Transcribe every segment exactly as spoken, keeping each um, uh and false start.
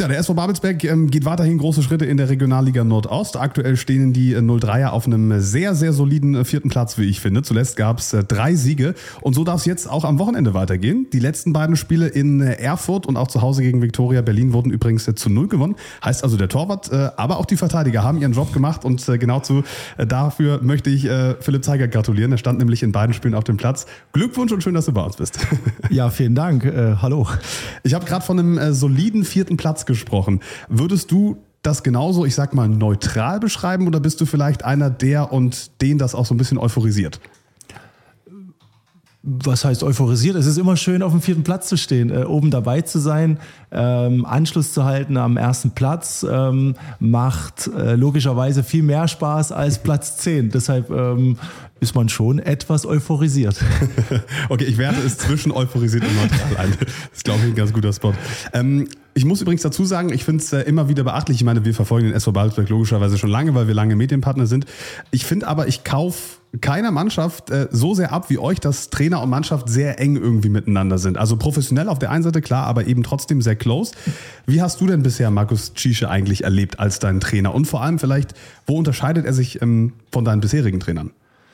Ja, der S V Babelsberg ähm, geht weiterhin große Schritte in der Regionalliga Nordost. Aktuell stehen die äh, null dreier auf einem sehr, sehr soliden äh, vierten Platz, wie ich finde. Zuletzt gab es äh, drei Siege und so darf es jetzt auch am Wochenende weitergehen. Die letzten beiden Spiele in äh, Erfurt und auch zu Hause gegen Viktoria Berlin wurden übrigens äh, zu null gewonnen. Heißt also, der Torwart, äh, aber auch die Verteidiger haben ihren Job gemacht und äh, genau zu, äh, dafür möchte ich äh, Philipp Zeigert gratulieren. Er stand nämlich in beiden Spielen auf dem Platz. Glückwunsch und schön, dass du bei uns bist. Ja, vielen Dank. Äh, hallo. Ich habe gerade von einem äh, soliden vierten Platz gesprochen. Würdest du das genauso, ich sag mal, neutral beschreiben oder bist du vielleicht einer der und den das auch so ein bisschen euphorisiert? Was heißt euphorisiert? Es ist immer schön, auf dem vierten Platz zu stehen, äh, oben dabei zu sein, ähm, Anschluss zu halten am ersten Platz, ähm, macht äh, logischerweise viel mehr Spaß als Platz zehn. Deshalb ähm, ist man schon etwas euphorisiert. Okay, ich werte es zwischen euphorisiert und neutral ein. Das ist, glaube ich, ein ganz guter Spot. Ähm, ich muss übrigens dazu sagen, ich finde es äh, immer wieder beachtlich. Ich meine, wir verfolgen den S V Babelsberg logischerweise schon lange, weil wir lange Medienpartner sind. Ich finde aber, ich kaufe keiner Mannschaft äh, so sehr ab wie euch, dass Trainer und Mannschaft sehr eng irgendwie miteinander sind. Also professionell auf der einen Seite, klar, aber eben trotzdem sehr close. Wie hast du denn bisher Markus Tschiesche eigentlich erlebt als deinen Trainer? Und vor allem vielleicht, wo unterscheidet er sich ähm, von deinen bisherigen Trainern?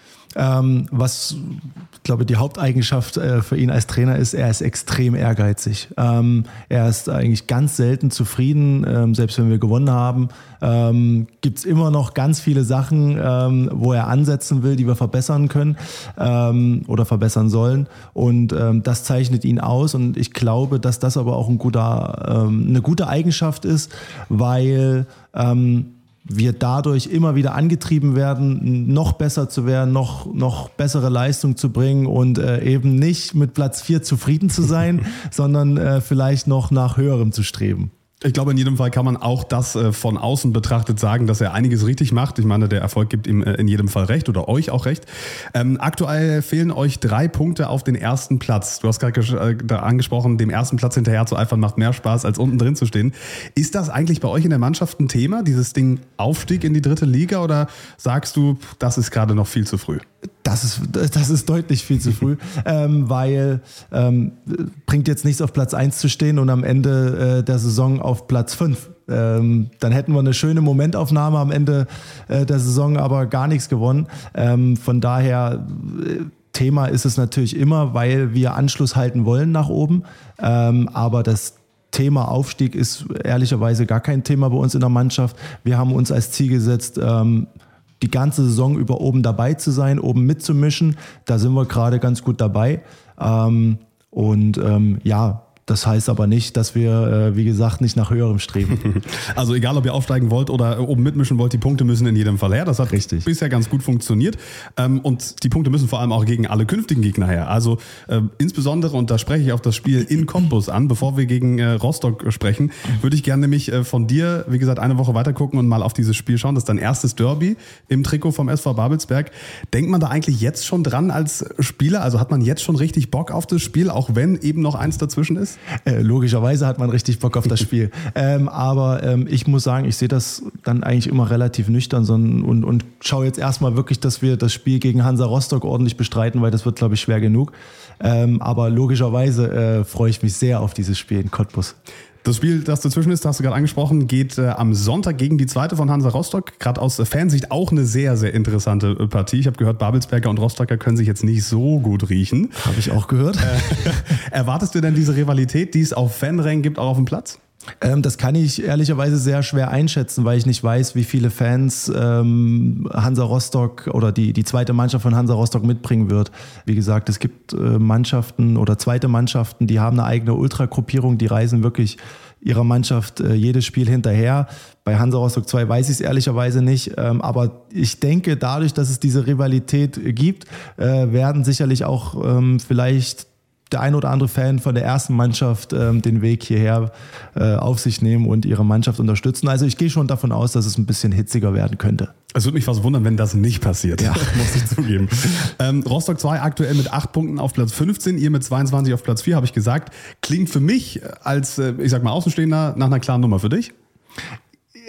Ähm, was, ich glaube, die Haupteigenschaft äh, für ihn als Trainer ist, er ist extrem ehrgeizig. Ähm, er ist eigentlich ganz selten zufrieden, ähm, selbst wenn wir gewonnen haben. Ähm, gibt es immer noch ganz viele Sachen, ähm, wo er ansetzen will, die wir verbessern können ähm, oder verbessern sollen. Und ähm, das zeichnet ihn aus. Und ich glaube, dass das aber auch ein guter, ähm, eine gute Eigenschaft ist, weil ähm, wir dadurch immer wieder angetrieben werden, noch besser zu werden, noch, noch bessere Leistung zu bringen und äh, eben nicht mit Platz vier zufrieden zu sein, sondern äh, vielleicht noch nach höherem zu streben. Ich glaube, in jedem Fall kann man auch das äh, von außen betrachtet sagen, dass er einiges richtig macht. Ich meine, der Erfolg gibt ihm äh, in jedem Fall recht oder euch auch recht. Ähm, aktuell fehlen euch drei Punkte auf den ersten Platz. Du hast gerade äh, angesprochen, dem ersten Platz hinterher zu eifern macht mehr Spaß, als unten drin zu stehen. Ist das eigentlich bei euch in der Mannschaft ein Thema, dieses Ding Aufstieg in die dritte Liga, oder sagst du, das ist gerade noch viel zu früh? Das ist, das ist deutlich viel zu früh, ähm, weil ähm, bringt jetzt nichts, auf Platz eins zu stehen und am Ende äh, der Saison auf Platz fünf. Ähm, dann hätten wir eine schöne Momentaufnahme am Ende äh, der Saison, aber gar nichts gewonnen. Ähm, von daher, äh, Thema ist es natürlich immer, weil wir Anschluss halten wollen nach oben, ähm, aber das Thema Aufstieg ist ehrlicherweise gar kein Thema bei uns in der Mannschaft. Wir haben uns als Ziel gesetzt, ähm, die ganze Saison über oben dabei zu sein, oben mitzumischen. Da sind wir gerade ganz gut dabei. Ähm, und ähm, ja, das heißt aber nicht, dass wir, äh, wie gesagt, nicht nach höherem streben. Also egal, ob ihr aufsteigen wollt oder oben mitmischen wollt, die Punkte müssen in jedem Fall her. Das hat Richtig. bisher ganz gut funktioniert. Ähm, und die Punkte müssen vor allem auch gegen alle künftigen Gegner her. Also äh, insbesondere, und da spreche ich auf das Spiel in Cottbus an, bevor wir gegen äh, Rostock sprechen, würde ich gerne nämlich äh, von dir, wie gesagt, eine Woche weiter gucken und mal auf dieses Spiel schauen. Das ist dein erstes Derby im Trikot vom S V Babelsberg. Denkt man da eigentlich jetzt schon dran als Spieler? Also hat man jetzt schon richtig Bock auf das Spiel, auch wenn eben noch eins dazwischen ist? Äh, logischerweise hat man richtig Bock auf das Spiel. ähm, aber ähm, ich muss sagen, ich sehe das dann eigentlich immer relativ nüchtern sondern, und, und schaue jetzt erstmal wirklich, dass wir das Spiel gegen Hansa Rostock ordentlich bestreiten, weil das wird, glaube ich, schwer genug. Ähm, aber logischerweise äh, freue ich mich sehr auf dieses Spiel in Cottbus. Das Spiel, das dazwischen ist, hast du gerade angesprochen, geht äh, am Sonntag gegen die zweite von Hansa Rostock. Gerade aus äh, Fansicht auch eine sehr, sehr interessante äh, Partie. Ich habe gehört, Babelsberger und Rostocker können sich jetzt nicht so gut riechen. Habe ich auch gehört. Äh, erwartest du denn diese Rivalität, die es auf Fanrängen gibt, auch auf dem Platz? Ähm, das kann ich ehrlicherweise sehr schwer einschätzen, weil ich nicht weiß, wie viele Fans ähm, Hansa Rostock oder die, die zweite Mannschaft von Hansa Rostock mitbringen wird. Wie gesagt, es gibt äh, Mannschaften oder zweite Mannschaften, die haben eine eigene Ultragruppierung, die reisen wirklich ihrer Mannschaft äh, jedes Spiel hinterher. Bei Hansa Rostock zwei weiß ich es ehrlicherweise nicht, ähm, aber ich denke, dadurch, dass es diese Rivalität gibt, äh, werden sicherlich auch ähm, vielleicht der ein oder andere Fan von der ersten Mannschaft ähm, den Weg hierher äh, auf sich nehmen und ihre Mannschaft unterstützen. Also ich gehe schon davon aus, dass es ein bisschen hitziger werden könnte. Es würde mich fast wundern, wenn das nicht passiert, ja. muss ich zugeben. Ähm, Rostock zwei aktuell mit acht Punkten auf Platz fünfzehn, ihr mit zweiundzwanzig auf Platz vier, habe ich gesagt. Klingt für mich als, äh, ich sag mal, Außenstehender nach einer klaren Nummer. Für dich?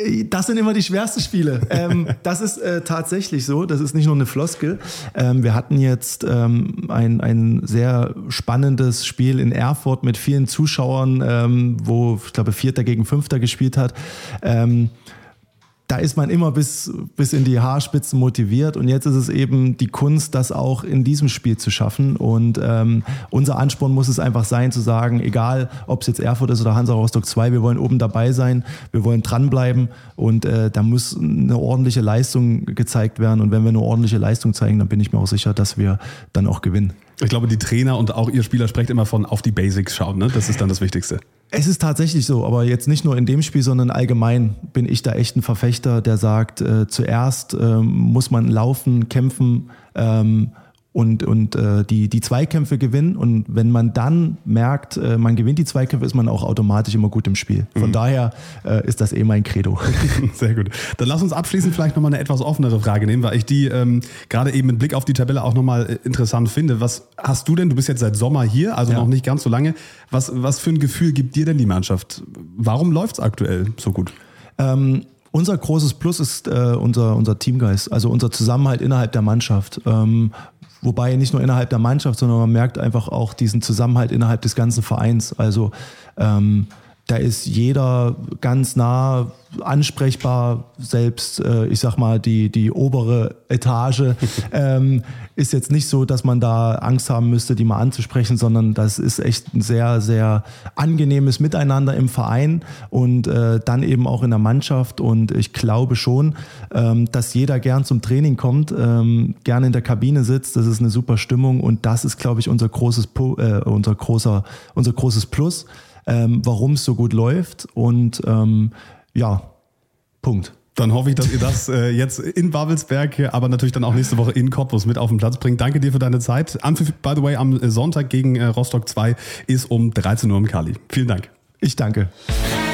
Das sind immer die schwersten Spiele. ähm, das ist äh, tatsächlich so. Das ist nicht nur eine Floskel. Ähm, wir hatten jetzt ähm, ein, ein sehr spannendes Spiel in Erfurt mit vielen Zuschauern, ähm, wo, ich glaube, Vierter gegen Fünfter gespielt hat. Ähm, Da ist man immer bis, bis in die Haarspitzen motiviert und jetzt ist es eben die Kunst, das auch in diesem Spiel zu schaffen und ähm, unser Ansporn muss es einfach sein, zu sagen, egal ob es jetzt Erfurt ist oder Hansa Rostock zwei, wir wollen oben dabei sein, wir wollen dranbleiben und äh, da muss eine ordentliche Leistung gezeigt werden und wenn wir eine ordentliche Leistung zeigen, dann bin ich mir auch sicher, dass wir dann auch gewinnen. Ich glaube, die Trainer und auch ihr Spieler sprecht immer von auf die Basics schauen, ne? Das ist dann das Wichtigste. Es ist tatsächlich so, aber jetzt nicht nur in dem Spiel, sondern allgemein bin ich da echt ein Verfechter, der sagt, äh, zuerst äh, muss man laufen, kämpfen ähm, und, und äh, die, die Zweikämpfe gewinnen. Und wenn man dann merkt, äh, man gewinnt die Zweikämpfe, ist man auch automatisch immer gut im Spiel. Von mhm. daher äh, ist das eh mein Credo. Sehr gut. Dann lass uns abschließend vielleicht nochmal eine etwas offenere Frage nehmen, weil ich die ähm, gerade eben mit Blick auf die Tabelle auch nochmal äh, interessant finde. Was hast du denn, du bist jetzt seit Sommer hier, also ja. noch nicht ganz so lange, was, was für ein Gefühl gibt dir denn die Mannschaft? Warum läuft es aktuell so gut? Ähm, unser großes Plus ist äh, unser, unser Teamgeist, also unser Zusammenhalt innerhalb der Mannschaft. Ähm, Wobei nicht nur innerhalb der Mannschaft, sondern man merkt einfach auch diesen Zusammenhalt innerhalb des ganzen Vereins. Also ähm, da ist jeder ganz nah ansprechbar, selbst, äh, ich sag mal, die, die obere Etage ähm, ist jetzt nicht so, dass man da Angst haben müsste, die mal anzusprechen, sondern das ist echt ein sehr, sehr angenehmes Miteinander im Verein und äh, dann eben auch in der Mannschaft und ich glaube schon, ähm, dass jeder gern zum Training kommt, ähm, gern in der Kabine sitzt, das ist eine super Stimmung und das ist, glaube ich, unser großes, äh, unser großer, unser großes Plus. Ähm, warum es so gut läuft und ähm, ja, Punkt. Dann hoffe ich, dass ihr das äh, jetzt in Babelsberg, aber natürlich dann auch nächste Woche in Cottbus mit auf den Platz bringt. Danke dir für deine Zeit. Anpfiff, by the way, am Sonntag gegen äh, Rostock zwei ist um dreizehn Uhr im Kali. Vielen Dank. Ich danke.